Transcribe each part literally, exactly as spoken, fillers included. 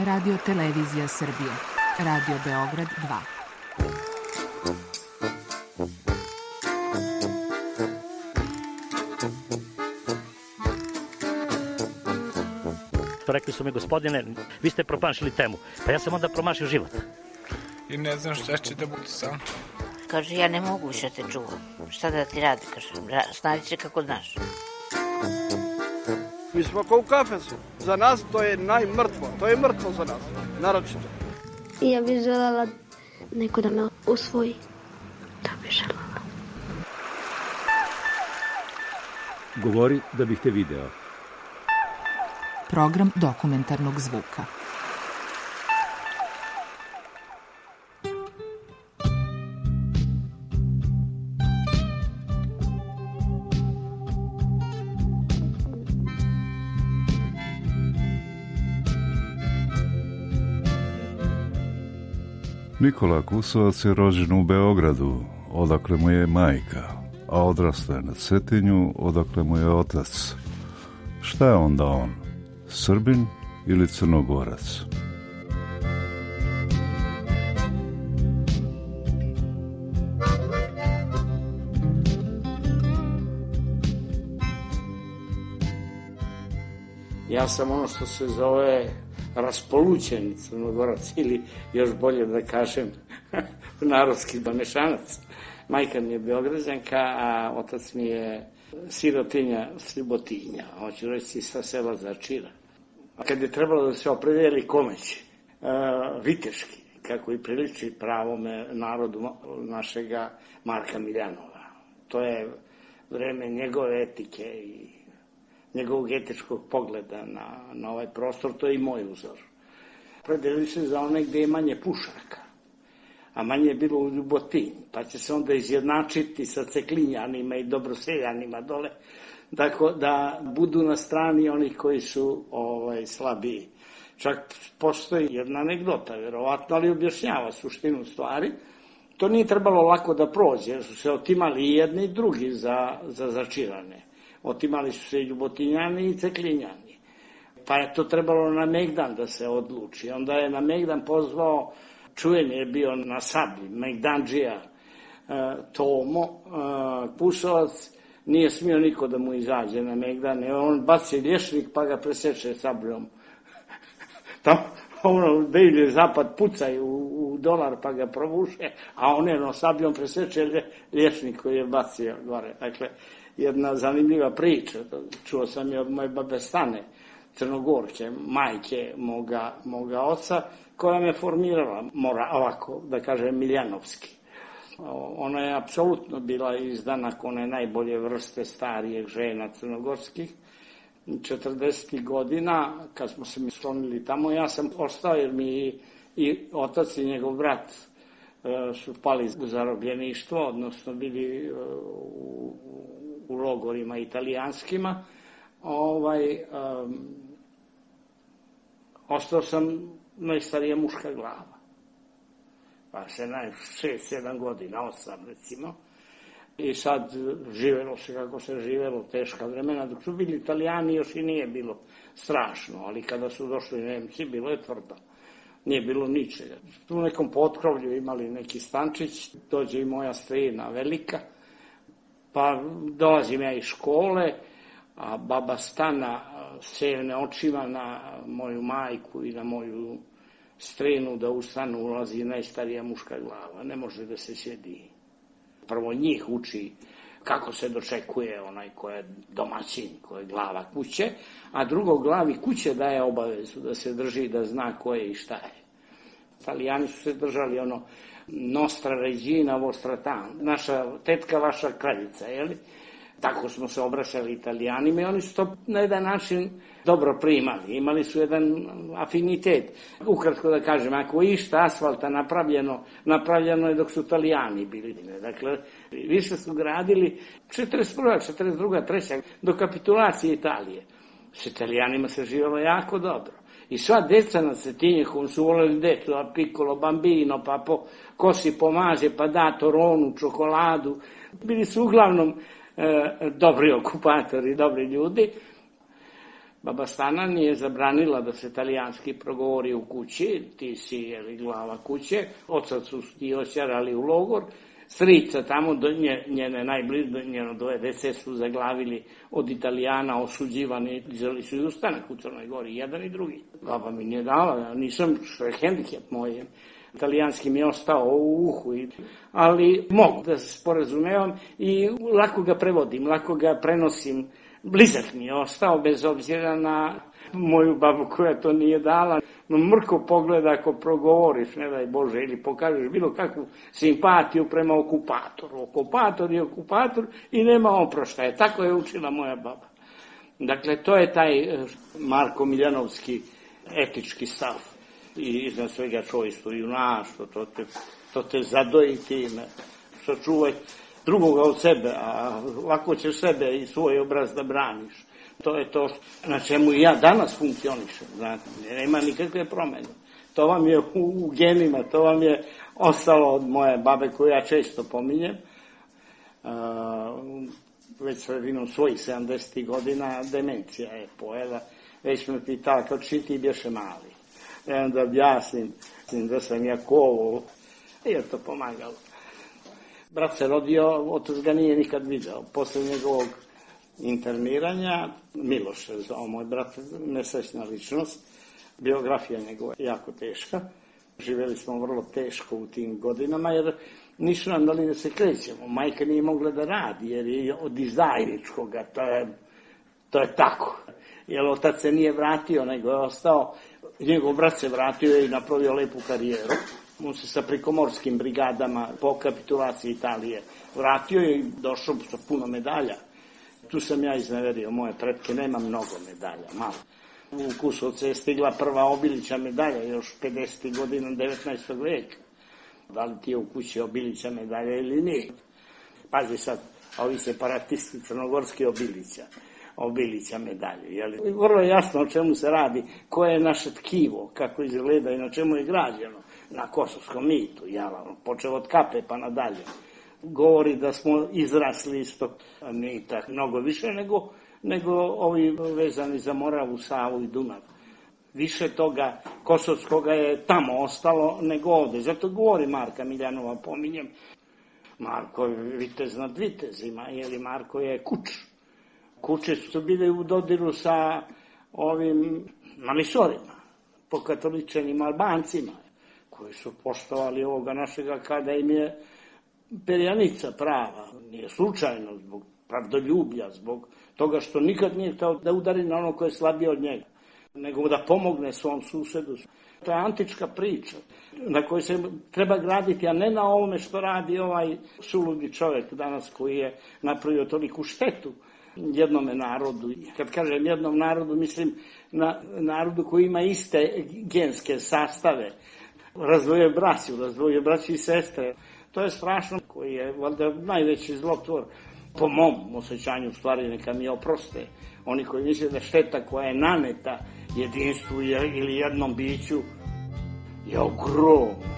Radio Televizija Srbije. Radio Beograd dva. Rekli su mi, gospodine, vi ste promašili temu. Pa ja sam onda promašio život. I ne znam šta će da bude sam. Kaže, ja ne mogu više te čuvam. Šta da ti radi, kaže, snađi se kako znaš. Mi smo kao u kafesu. Za nas to je najmrtvo. To je mrtvo za nas, naročito. I ja bih želela neko da me usvoji. To bih želela. Govori da bih te video. Program dokumentarnog zvuka. Nikola Kusovac je rođen u Beogradu, odakle mu je majka, a odrastao je na Cetinju, odakle mu je otac. Šta je onda on? Srbin ili Crnogorac? Ja sam ono što se zove raspolućeni Crnogorac ili još bolje da kažem narodski banešanac. Majka mi je Beograđanka, a otac mi je sirotinja Slibotinja, hoću reći sa sela Začira. A kad je trebalo da se opredeli komeći, viteški, kako i priliči pravome narodu našega Marka Miljanova. To je vreme njegove etike i njegovog etičkog pogleda na, na ovaj prostor, to je i moj uzor. Predelili se za one gde je manje pušaka, a manje je bilo u Ljubotinji, pa će se onda izjednačiti sa Ceklinjanima i Dobroseljanima dole, tako da budu na strani onih koji su ovaj, slabiji. Čak postoji jedna anegdota, verovatno, ali objašnjava suštinu stvari. To nije trebalo lako da prođe, jer su se otimali i jedni i drugi za, za začirane. Otimali su se i Ljubotinjani i Ceklinjani. Pa je to trebalo na Megdan da se odluči. Onda je na Megdan pozvao, čuven je bio na Sablji, Megdanđija Tomo Kusovac, nije smio niko da mu izađe na Megdan. On baci lješnik pa ga preseče sabljom. Tamo ono, devlje zapad pucaju u, u dolar pa ga provuše, a on jedno sabljom preseče lješnik koji je bacio gore. Dakle, jedna zanimljiva priča, čuo sam je od moje babe Stane, Crnogorke, majke moga, moga oca, koja me formirala, mora ovako, da kažem, miljanovski. Ona je apsolutno bila izdana one najbolje vrste starijeg žena crnogorskih. četrdesetih godina, kad smo se mi sklonili tamo, ja sam ostao jer mi i otac i njegov brat su pali u zarobljeništvo, odnosno bili u, u logorima italijanskima. Ovaj, um, ostao sam najstarija muška glava. Pa se na šest, sedam godina, osam recimo. I sad živelo se kako se živelo, teška vremena. Dok su bili Italijani još i nije bilo strašno, ali kada su došli Nemci bilo je tvrdo. Nije bilo ničega. U nekom potkrovlju imali neki stančić, dođe i moja strina velika, pa dolazim ja iz škole, a baba Stana sevne očima na moju majku i na moju strinu da ustanu, ulazi najstarija muška glava, ne može da se sjedi. Prvo njih uči kako se dočekuje onaj ko je domaćin, ko je glava kuće, a drugo glavi kuće daje obavezu da se drži, da zna ko je i šta je. Italijani su se držali ono nostra regina vostra tam, naša tetka, vaša kraljica, jeli? Tako smo se obraćali Italijanima i oni su to na jedan način dobro primali. Imali su jedan afinitet. Ukratko da kažem, ako je išta asfalta napravljeno, napravljeno je dok su Italijani bili. Dakle, više su gradili četrdeset prva, četrdeset druga, treća do kapitulacije Italije. S Italijanima se živjelo jako dobro. I sva deca na Cetinjehu su voleli decu, a piccolo bambino, pa po kosi pomaže, pa da toronu, čokoladu. Bili su uglavnom e, dobri okupatori, dobri ljudi. Baba Stana nije zabranila da se italijanski progovori u kući, ti si jeli glava kuće, oca su ti očarali u logor, strica tamo, do nje, njene najbliže, njeno dvoje dece su zaglavili od Italijana, osuđivani, dizali su i ustanak u Crnoj Gori, jedan i drugi. Baba mi nije dala, ja nisam, što je hendikep moj, italijanski mi je ostao u uhu, ali mogu da se sporazumevam i lako ga prevodim, lako ga prenosim. Blizak mi je ostao, bez obzira na moju babu koja to nije dala. No, mrko pogleda ako progovoriš, ne daj Bože, ili pokažeš bilo kakvu simpatiju prema okupatoru. Okupator je okupator i nema oproštaja. Tako je učila moja baba. Dakle, to je taj Marko Miljanovski etički stav. I iznad svega čovječstvo i junaštvo, to te, to te zadoji time, sačuvaj drugoga od sebe, a lako ćeš sebe i svoj obraz da braniš. To je to na čemu i ja danas funkcionišem, znate, nema nikakve promjene. To vam je u genima, to vam je ostalo od moje babe koju ja često pominjem. Uh, već sredinom svojih sedamdesetih godina demencija je pojela. Već me pitala, kao či ti bješe mali. Ja onda objasnim da sam ja kovo, i je to pomagalo. Brat se rodio, otac ga nije nikad vidio. Posle njegovog interniranja, Miloš je zvao moj brat, nesrećna ličnost, biografija njegova jako teška. Živjeli smo vrlo teško u tim godinama, jer nisu nam dali da se krećemo. Majka nije mogla da radi, jer je od izdajničkoga, to je, to je tako. Jer otac se nije vratio, nego je ostao, njegov brat se vratio i napravio lepu karijeru. On se sa prikomorskim brigadama po kapitulaciji Italije vratio i došao sa puno medalja. Tu sam ja izneverio moje pretke, nema mnogo medalja, malo. U Kusovce je stigla prva Obilića medalja, još pedesetih godina devetnaestog vijeka. Da li ti je u kući Obilića medalja ili nije? Pazi sad, ovi separatisti crnogorski Obilića. Obilića medalje. Jeli? Vrlo je jasno o čemu se radi, koje je naše tkivo, kako izgleda i na čemu je građeno. Na kosovskom mitu, javno, počeo od Kape pa nadalje. Govori da smo izrasli iz tog mita mnogo više nego, nego ovi vezani za Moravu, Savu i Dunav. Više toga kosovskoga je tamo ostalo nego ovde. Zato govori Marka Miljanova, pominjem. Marko je vitez nad vitezima, jer Marko je kuč. Kuće su bili u dodiru sa ovim malisorima, pokatoličenim Albancima, koji su poštovali ovoga našega kada im je perjanica prava. Nije slučajno, zbog pravdoljublja, zbog toga što nikad nije htio da udari na ono koje je slabije od njega, nego da pomogne svom susedu. To je antička priča na kojoj se treba graditi, a ne na ovome što radi ovaj suludi čovjek danas koji je napravio toliku štetu jednome narodu. Kad kažem jednom narodu, mislim na narodu koji ima iste genske sastave. Razdvojio braću, razdvojio braću i sestre. To je strašno, koji je valjda najveći zlotvor. Po mom osjećanju, stvari neka mi oproste. Oni koji misle da šteta koja je naneta jedinstvu ili jednom biću je ogromna.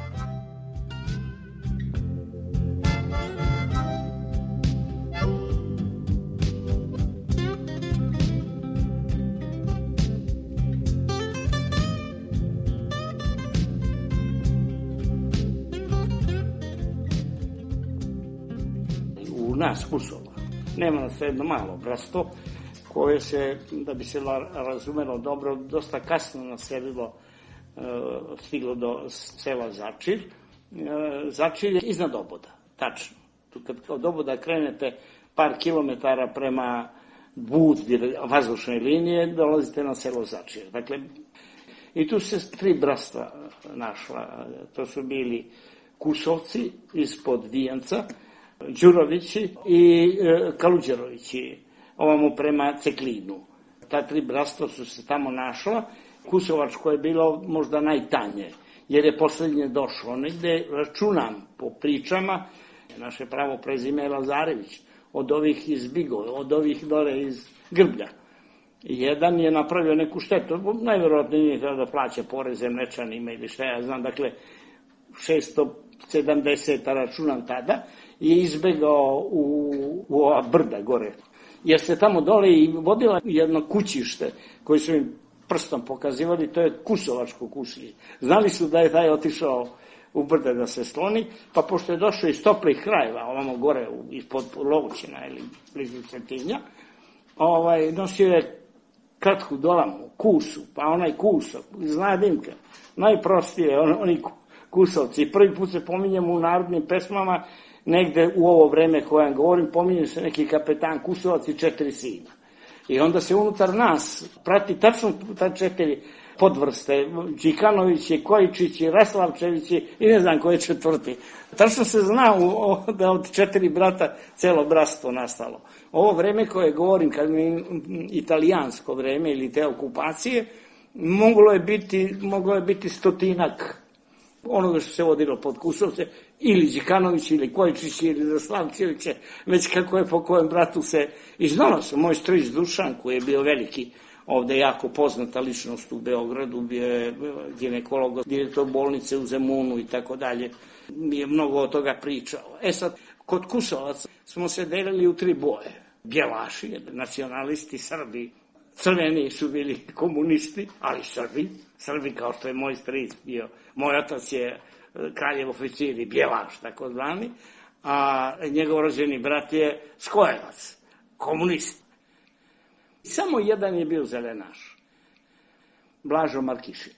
Nas Kusova. Nema nas jedno malo bratstvo koje se, da bi se razumelo dobro, dosta kasno naselilo, stiglo do sela Začir. Začir je iznad Oboda, tačno. Kad od Oboda krenete par kilometara prema Budvi, vazdušne linije, dolazite na selo Začir. Dakle, i tu se tri bratstva našla. To su bili Kusovci ispod Vijenca, Đurovići i e, Kaluđerovići, ovamo prema Ceklinu. Ta tri bratstva su se tamo našla. Kusovačko je bilo možda najtanje, jer je posljednje došlo. Negde računam po pričama, naše pravo prezime je Lazarević, od ovih iz Bigove, od ovih dole iz Grblja. Jedan je napravio neku štetu, najvjerojatnije nije treba da plaća poreze Mlečanima ili šta ja znam, dakle šesto sedamdeset računam tada, je izbegao u, u ova brda gore. jer se tamo dole i vodila jedno kućište koje su im prstom pokazivali, to je Kusovačko kućište. Znali su da je taj otišao u brde da se sloni, pa pošto je došao iz toplih krajeva, ovamo gore ispod Lovućina ili blizu Cetinja, ovaj, nosio je kratku dolamu, kusu, pa onaj kusok, zna Dimka, najprostije, on, oni kusovci. Prvi put se pominjemo u narodnim pesmama, negde u ovo vreme koje govorim, pominje se neki kapetan Kusovac i četiri sina. I onda se unutar nas prati tačno ta četiri podvrste, Đikanovići, Kojičići, Raslavčevići i ne znam koji je četvrti. Tačno se zna u, da od četiri brata celo bratstvo nastalo. Ovo vreme koje govorim, kad mi italijansko vreme ili te okupacije, moglo je biti, moglo je biti stotinak onoga što se vodilo pod Kusovce, ili Đikanović, ili Kojičić, ili Raslavčeviće, već kako je po kojem bratu se iznalo se. Moj stric Dušan, koji je bio veliki, ovde jako poznata ličnost u Beogradu, bio je ginekolog, direktor bolnice u Zemunu i tako dalje, mi je mnogo od toga pričao. E sad, kod Kusovaca smo se delili u tri boje. Bjelaši, nacionalisti, Srbi, crveni su bili komunisti, ali Srbi, Srbi kao što je moj stric bio, moj otac je kraljev oficir i bjelaš, tako zvani, a njegov rođeni brat je Skojevac, komunist. Samo jedan je bio zelenaš, Blažo Markišin.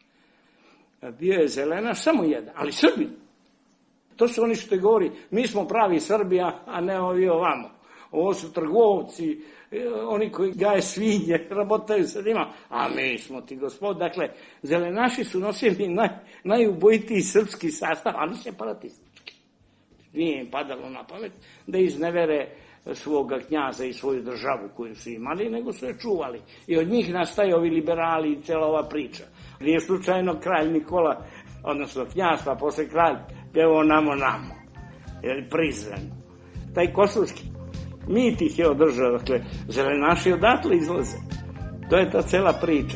Bio je zelenaš, samo jedan, ali Srbin. To su oni što govori, mi smo pravi Srbija, a ne ovi ovamo. Ovo su trgovci, oni koji gaje svinje, rabotaju sa njima, a mi smo ti gospod. Dakle, zelenaši su nosili naj, najubojitiji srpski sastav, ali separatistički. Nije im padalo na pamet da iznevere svoga knjaza i svoju državu koju su imali, nego su je čuvali. I od njih nastaje ovi liberali i cela ova priča. Nije slučajno kralj Nikola, odnosno knjaz, pa posle kralj, pjevao namo namo, jer Prizren. Taj kosovski mit ih je održao, dakle, zelenaši odatle izlaze. To je ta cela priča.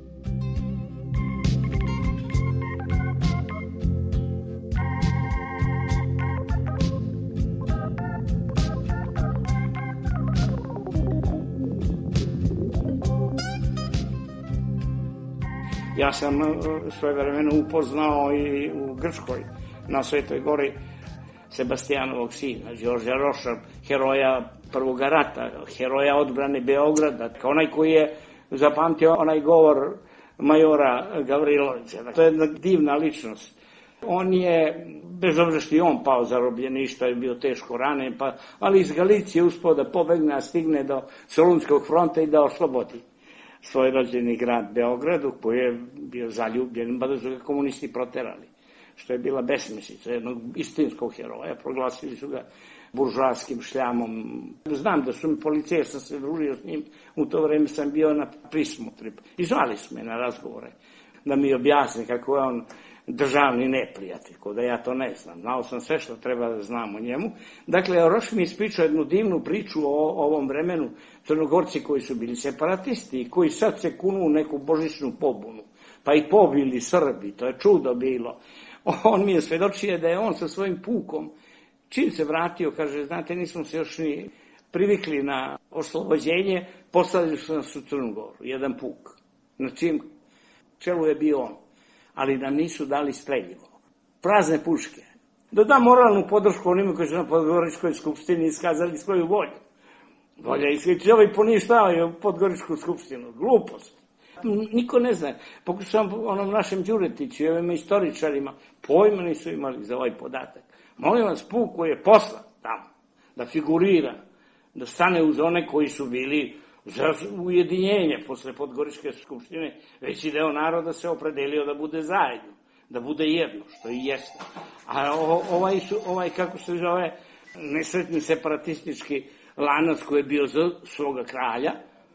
Ja sam svojevremeno upoznao i u Grčkoj, na Svetoj gori, Sebastijanovog sina, Đorđa Roša, heroja Prvog rata, heroja odbrane Beograda, onaj koji je zapamtio onaj govor majora Gavrilovića. To je jedna divna ličnost. On je, bez obzira što je on pao zarobljeništva, je bio teško ranjen, pa, ali iz Galicije uspeo da pobegne, a stigne do Solunskog fronta i da oslobodi svoj rođeni grad Beogradu, koji je bio zaljubljen, pa da su ga komunisti proterali, što je bila besmislica jednog istinskog heroja. Proglasili su ga buržoaskim šljamom. Znam da su mi policije, sam se družio s njim, u to vreme sam bio na prismotri. I zvali su me na razgovore da mi objasne kako je on državni neprijatelj, ko da ja to ne znam. Znao sam sve što treba da znam o njemu. Dakle, Roš mi ispričao jednu divnu priču o ovom vremenu. Crnogorci koji su bili separatisti i koji sad se kunu u neku božićnu pobunu, pa i pobili Srbi, to je čudo bilo. On mi je svedočio da je on sa svojim pukom, čim se vratio, kaže, znate, nismo se još ni privikli na oslobođenje, postavili su nas u Crnu Goru, jedan puk, na čim čelu je bio on, ali nam nisu dali streljivo, prazne puške, da da moralnu podršku onima koji su na Podgoričkoj skupštini iskazali svoju volju. Volja isključi, ovaj poništavaju Podgoričku skupštinu, glupost. Niko ne zna, pokušam onom našem Đuretiću i ovim istoričarima, pojma nisu imali za ovaj podatak. Molim vas, puk koji je poslan tamo, da figurira, da stane uz one koji su bili za ujedinjenje posle Podgoričke skupštine, veći deo naroda se opredelio da bude zajedno, da bude jedno, što i jeste. A ovaj, su, ovaj kako se zove, nesretni separatistički lanac koji je bio za svoga kralja,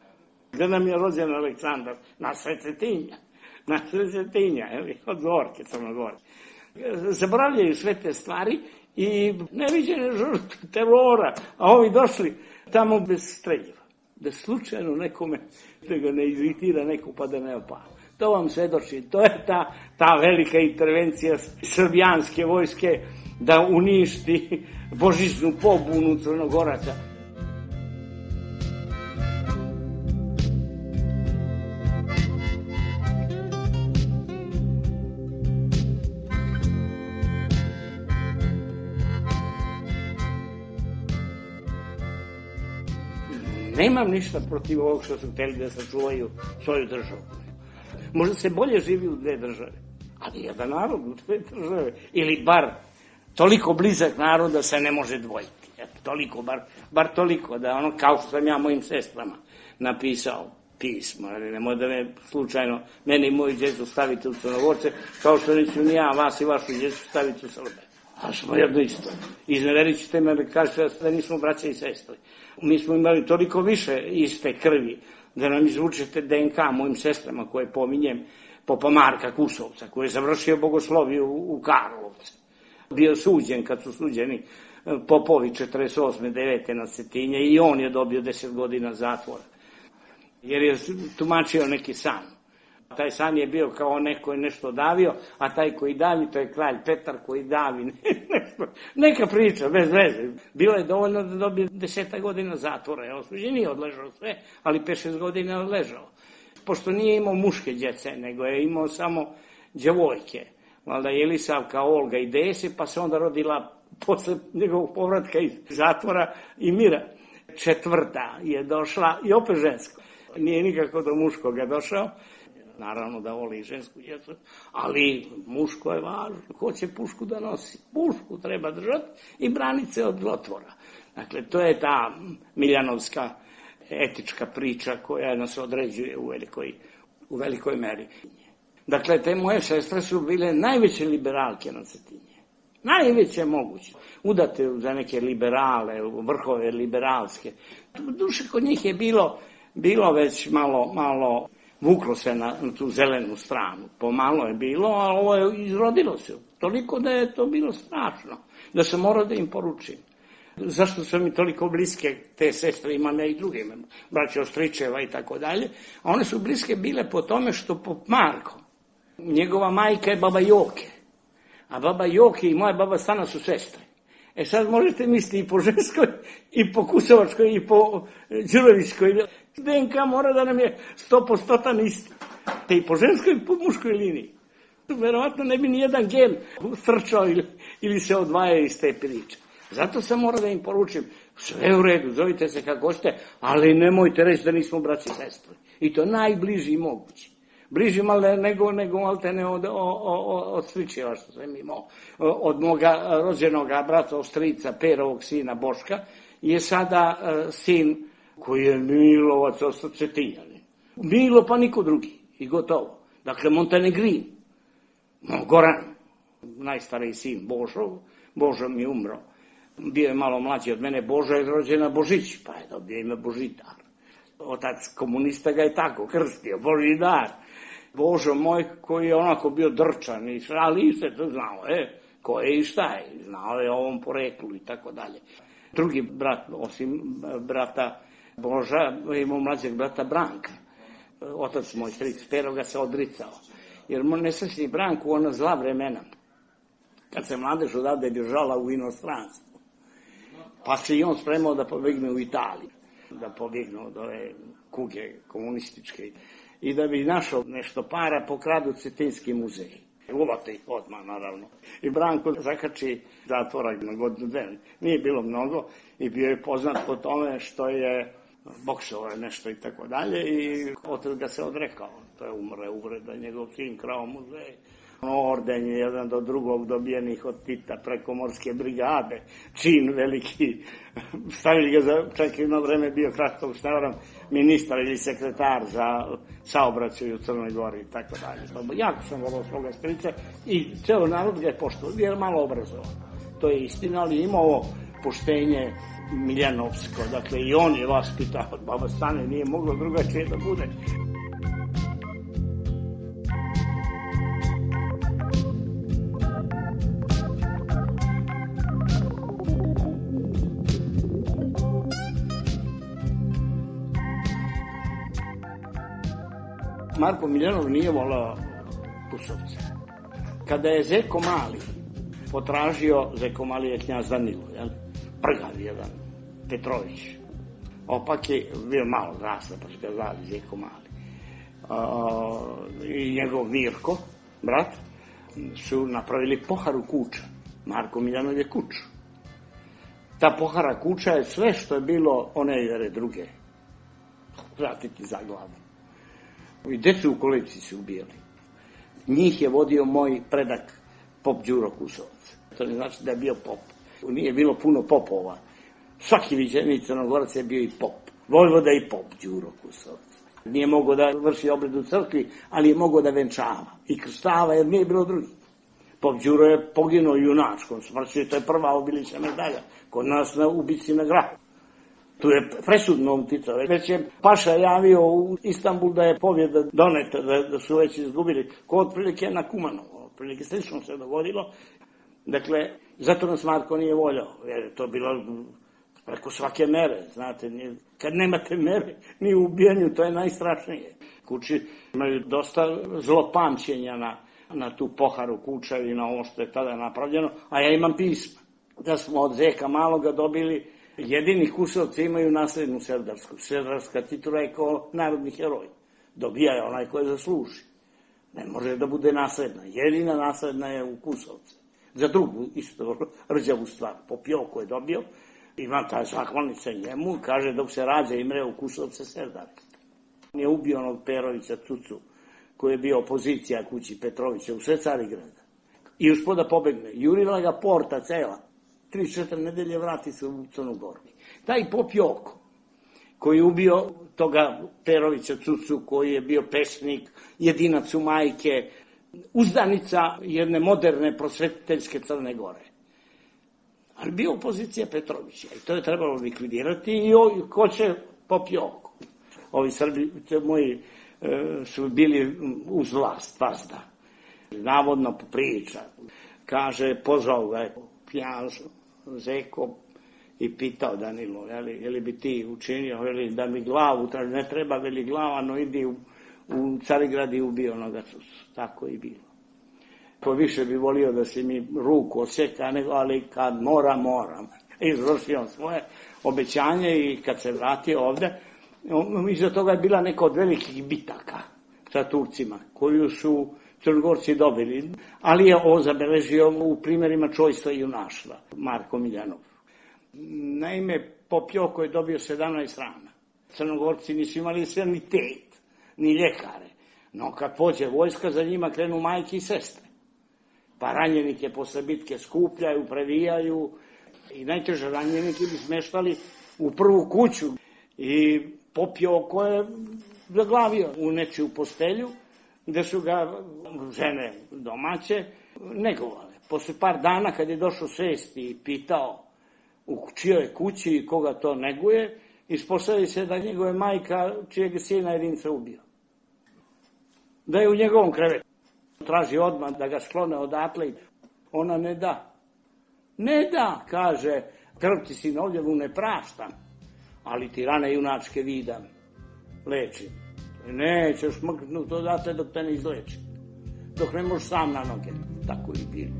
gde nam je rođen Aleksandar, na Svecetinja, na Svecetinja, od Zorke, Crnogore. Zaboravljaju sve te stvari i neviđene žrtve terora, a ovi došli tamo bez streljiva, da slučajno nekome, da ga ne iritira neko pa da ne opala. To vam svedoči, to je ta, ta velika intervencija srbijanske vojske da uništi božićnu pobunu Crnogoraca. Nemam ništa protiv ovog što su hteli da sačuvaju svoju državu. Možda se bolje živi u dve države, ali jedan narod u dve države, ili bar toliko blizak narod da se ne može dvojiti. Eto, toliko, bar, bar toliko, da ono, kao što sam ja mojim sestrama napisao pismo, ali nemoj da me slučajno, mene i moju djecu stavite u Crnogorce, kao što neću ni ja vas i vašu djecu staviti u Srbe. A smo jedno isto. Izneverit ćete me da kažete da nismo braće i sestre. Mi smo imali toliko više iste krvi, da nam izvučete de en ka mojim sestrama koje pominjem, Popa Marka Kusovca, koji je završio bogosloviju u Karlovcu. Bio suđen kad su suđeni popovi četrdeset osme devete na Cetinje i on je dobio deset godina zatvora. Jer je tumačio neki san. Taj san je bio kao neko je nešto davio, a taj koji davi, to je kralj Petar koji davi. Nešto, neka priča, bez veze. Bilo je dovoljno da dobije deseta godina zatvora. Evo, osuđen nije odležao sve, ali pet šest godina je odležao. Pošto nije imao muške djece, nego je imao samo djevojke. Valjda Jelisavka, Olga i Desi, pa se onda rodila posle njegovog povratka iz zatvora i Mira. Četvrta je došla i opet žensko. Nije nikako do muškoga došao. Naravno da voli i žensku djecu, ali muško je važno. Ko će pušku da nosi? Pušku treba držati i braniti se od zlotvora. Dakle, to je ta miljanovska etička priča koja nas određuje u velikoj, u velikoj meri. Dakle, te moje sestre su bile najveće liberalke na Cetinje. Najveće moguće. Udate za neke liberale, vrhove liberalske. Duše kod njih je bilo, bilo već malo, malo vuklo se na, na tu zelenu stranu. Pomalo je bilo, a ovo je izrodilo se. Toliko da je to bilo strašno. Da sam morao da im poručim. Zašto su mi toliko bliske te sestre, imam ja i druge, braće Ostričeva i tako dalje. A one su bliske bile po tome što Pop Marko, njegova majka je baba Joke. A baba Joke i moja baba Stana su sestre. E sad možete misliti i po ženskoj, i po Kusovačkoj, i po Đurovićkoj. de en ka mora da nam je sto posto isti. Te i po ženskoj i po muškoj liniji. Verovatno ne bi nijedan gen strčao ili, ili se odvajao iz te priče. Zato sam morao da im poručim, sve u redu, zovite se kako hoćete, ali nemojte reći da nismo braći i sestre. I to najbliži mogući. Bliži malo nego, nego maltene od, od, od stričeva što sam imao. Od moga rođenoga brata Ostrica, Perovog sina Boška, je sada uh, sin koji je Milovac od Cetinjani. Milo pa niko drugi. I gotovo. Dakle, Montenegrin. No, Goran, najstariji sin Božo, Božo mi je umro. Bio je malo mlađi od mene, Božo je rođena Božić, pa je dobio ime Božidar. Otac komunista ga je tako krstio, Božidar. Božo moj koji je onako bio drčan, ali se to znao, e, ko je i šta je, znao je o ovom poreklu i tako dalje. Drugi brat, osim brata Boža, imao mlađeg brata Branka. Otac moj, stric Pero, ga se odricao. Jer mu nesrećni Branku, ona zla vremena, kad se mladež odavde bježala u inostranstvo, pa se i on spremao da pobjegne u Italiju, da pobjegne od ove kuge komunističke i da bi našao nešto para pokradu Cetinski muzej. Uvate ih odmah, naravno. I Branko zakači zatvora na godinu dve. Nije bilo mnogo i bio je poznat po tome što je boksovao nešto i tako dalje i otac ga se odrekao. To je umre uvreda, njegov sin krao muzej. Orden je jedan do drugog dobijenih od Tita preko morske brigade, čin veliki, stavili ga za, čak jedno vreme bio kratko, stavljam, ministar ili sekretar za saobraćaj u Crnoj Gori i tako dalje. Jako sam volao svoga strica i ceo narod ga je poštovao, jer malo obrazovan. To je istina, ali imao poštenje miljanovsko, dakle i on je vaspitao od baba Stane, nije moglo drugačije da bude. Marko Miljanov nije volao Kusovce. Kada je Zeko Mali potražio, Zeko Mali je knjaz Danilo, jel? Prgav jedan, Petrović. Opak je bio malo zrasla, pa su ga zvali Zeko Mali. Uh, I njegov Mirko, brat, su napravili poharu kuća. Marko Miljanov je kuću. Ta pohara kuća je sve što je bilo one jere druge. vratiti za glavu. I decu u kolekciji su ubijali. Njih je vodio moj predak, pop Đuro Kusovac. To ne znači da je bio pop. Nije bilo puno popova. Svaki viđenik Crnogorac je bio i pop. Vojvoda i pop Đuro Kusovac. Nije mogao da vrši obred u crkvi, ali je mogao da venčava i krstava, jer nije bilo drugi. Pop Đuro je poginuo junačkom smrću, to je prva obilića medalja. Kod nas na ubici na grahu. Tu je presudno uticao. Već je Paša javio u Istanbul da je pobjeda doneta, da, da su već izgubili. Ko otprilike na Kumanovu. Otprilike slično se dogodilo. Dakle, zato nas Marko nije voljao, jer je to bilo preko svake mere, znate. Kad nemate mere, ni u ubijanju, to je najstrašnije. Kući imaju dosta zlopamćenja na, na tu poharu kuća i na ovo što je tada napravljeno, a ja imam pisma. Da smo od Zeka Maloga dobili, jedini Kusovci imaju naslednu Serdarsku. Serdarska titula je kao narodni heroj. Dobija je onaj koji zasluži. Ne može da bude nasledna. Jedina nasledna je u Kusovce. Za drugu isto rđavu stvar. Popjoko je dobio. Ima ta zahvalnica njemu. Kaže dok se rađa Imre u Kusovce Serdarke. On je ubio onog Perovića Cucu, koji je bio opozicija kući Petrovića u sve Carigrada. I uspod da pobegne. Jurila ga porta cela. Tri, četiri nedelje vrati se u Crnu Goru. Taj pop Joko, koji je ubio toga Perovića Cucu, koji je bio pesnik, jedinac u majke, uzdanica jedne moderne prosvetiteljske Crne Gore. Ali bio opozicija Petrovića i to je trebalo likvidirati i ko će pop Joko. Ovi Srbi, moji, su bili uz vlast, vazda. Navodno priča. Kaže, pozvao ga je pijan Zeko i pitao Danilo, je li, je li bi ti učinio, je li da mi glavu, traži, ne treba veli glava, no idi u, u Carigrad i ubio onoga Cucu. Tako i bilo. Ko više bi volio da si mi ruku osjeka, nego, ali kad mora, moram. Izvršio on svoje obećanje i kad se vratio ovde, iza toga je bila neka od velikih bitaka sa Turcima, koju su Crnogorci dobili, ali je ovo zabeležio u primjerima čojstva i junaštva, Marko Miljanov. Naime, pop Joko je dobio sedamnaest rana. Crnogorci nisu imali sanitet, ni ljekare. No kad pođe vojska, za njima krenu majke i sestre. Pa ranjenike posle bitke skupljaju, previjaju i najteže ranjenike bi smeštali u prvu kuću. I pop Joko je zaglavio u nečiju postelju, gde su ga žene domaće negovale. Posle par dana kad je došao svesti i pitao u čijoj kući i koga to neguje, ispostavi se da njegove majka čijeg sina jedinca ubio. Da je u njegovom krevetu. Traži odmah da ga sklone odatle. Ona ne da. Ne da, kaže, krv ti sinovljevu ne praštam, ali ti rane junačke vidam, lečim. Nećeš mrknuti odatle dok te ne izleči. Dok ne možeš sam na noge. Tako i bilo.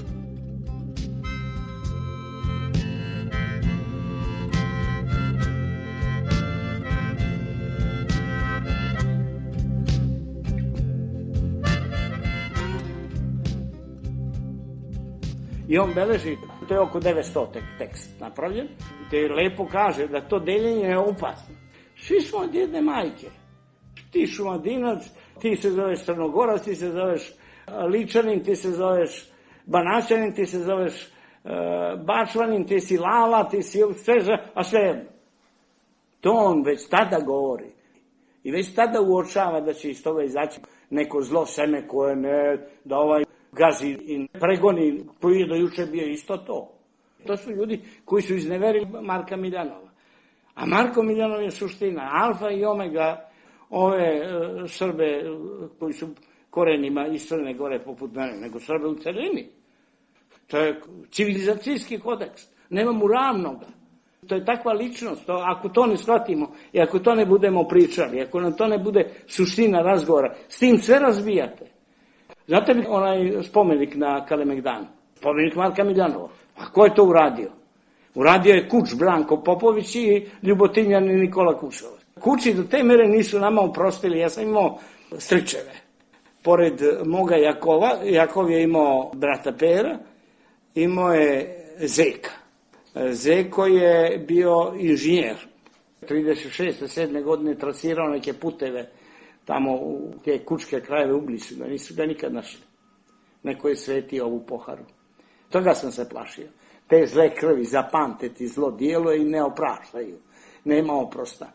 I on beleži, to je oko devetsto tekst napravljen, gde lepo kaže da to deljenje je opasno. Svi smo od jedne majke. Ti Šumadinac, ti se zoveš Crnogorac, ti se zoveš Ličanin, ti se zoveš Banaćanin, ti se zoveš uh, Bačvanin, ti si Lala, ti si sve, a sve jedno. To on već tada govori. I već tada uočava da će iz toga izaći neko zlo seme koje ne, da ovaj gazi i pregoni, koji je do juče bio isto to. To su ljudi koji su izneverili Marka Miljanova. A Marko Miljanov je suština, alfa i omega ove uh, Srbe koji su korenima iz Crne Gore poput mene, nego Srbe u celini. To je civilizacijski kodeks. Nema mu ravnoga. To je takva ličnost. To, ako to ne shvatimo i ako to ne budemo pričali, ako nam to ne bude suština razgovora, s tim sve razbijate. Znate li onaj spomenik na Kalemegdanu? Spomenik Marka Miljanova. A ko je to uradio? Uradio je Kuč Branko Popović i Ljubotinjan Nikola Kušovac. Kući do te mere nisu nama oprostili. Ja sam imao stričeve. Pored moga Jakova, Jakov je imao brata Pera, imao je Zeka. Zeko je bio inženjer trideset šeste sedme godine trasirao neke puteve tamo u te kučke krajeve Ublisu, da nisu ga nikad našli. Neko je svetio ovu poharu. Toga sam se plašio. Te zle krvi zapamteti zlo dijelo i ne opraštaju. Nema oprosta.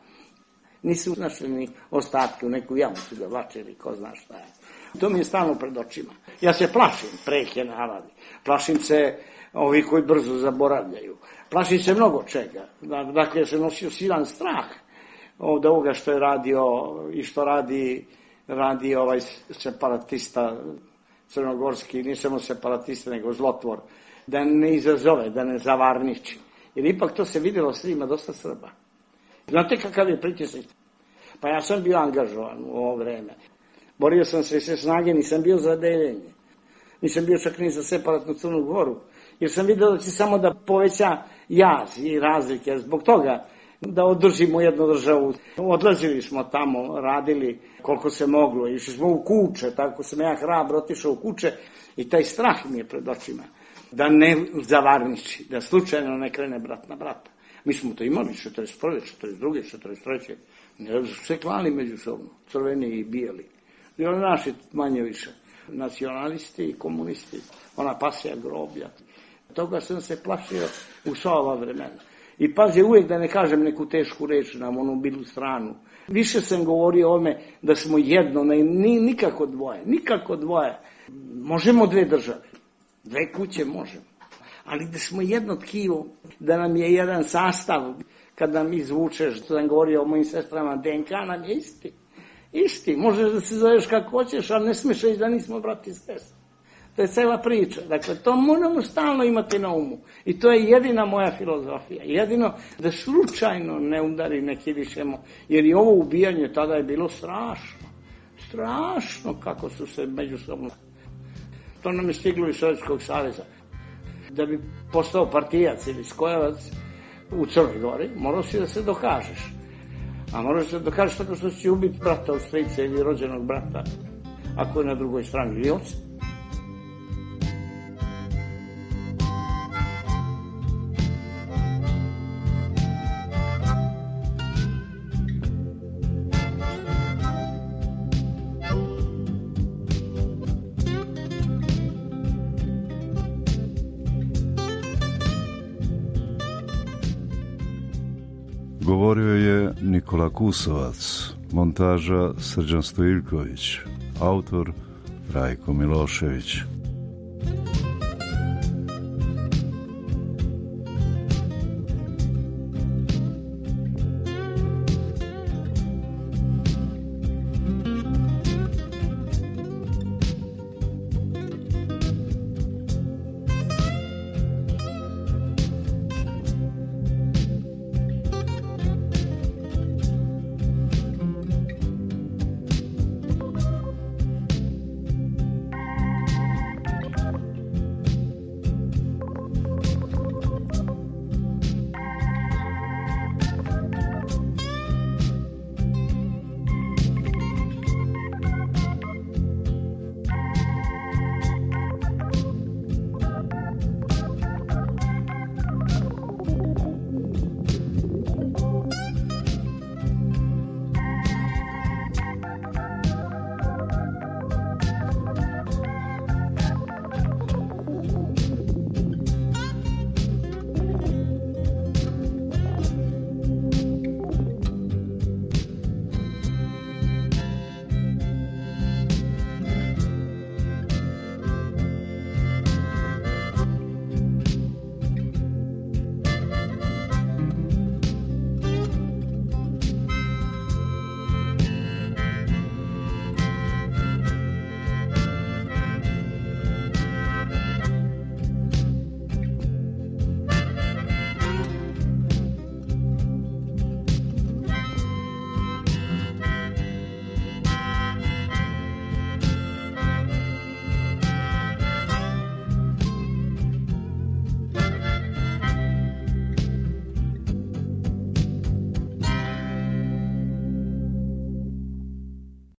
Nisu našli ni ostatke, u neku jamu su ga vlačili, ko zna šta je. To mi je stalno pred očima. Ja se plašim preke naravi. Plašim se ovi koji brzo zaboravljaju. Plašim se mnogo čega. Dakle, se nosio silan strah od ovoga što je radio i što radi, radi ovaj separatista crnogorski, nije samo separatista, nego zlotvor, da ne izazove, da ne zavarniči. Jer ipak to se vidjelo s njima dosta Srba. Znate kakav je pritisak? Pa ja sam bio angažovan u ovo vreme. Borio sam se sve snage, nisam bio za deljenje. Nisam bio čak ni za separatnu Crnu Goru. Jer sam vidio da će samo da poveća jaz i razlike. Zbog toga da održimo jednu državu. Odlazili smo tamo, radili koliko se moglo. Išli smo u kuće, tako sam ja hrabro otišao u kuće. I taj strah mi je pred očima. Da ne zavarniči, da slučajno ne krene brat na brata. Mi smo to imali četrdeset prve, četrdeset druge, četrdeset treće Ne su se klali međusobno, crveni i bijeli. I oni naši manje više, nacionalisti i komunisti, ona pasija groblja. Toga sam se plašio u sva ova vremena. I pazi, uvijek da ne kažem neku tešku reč na onu bilu stranu. Više sam govorio o ome da smo jedno, ne, ni, nikako dvoje, nikako dvoje. Možemo dve države, dve kuće možemo. Ali da smo jedno tkivo, da nam je jedan sastav, kad nam izvučeš, što sam govorio o mojim sestrama, D N K nam je isti. Isti, možeš da se zoveš kako hoćeš, ali ne smiješ reći da nismo brati i sestre. To je cela priča. Dakle, to moramo stalno imati na umu. I to je jedina moja filozofija. Jedino da slučajno ne udari neki višemo. Jer i ovo ubijanje tada je bilo strašno. Strašno kako su se međusobno. To nam je stiglo iz Sovjetskog saveza. Da bi postao partijac ili skojavac u Crnoj Gori, morao si da se dokažeš. A moraš se dokažeš tako što će ubiti brata od strice ili rođenog brata, ako je na drugoj strani ili oca. Govorio je Nikola Kusovac, montaža Srđan Stojiljković, autor Rajko Milošević.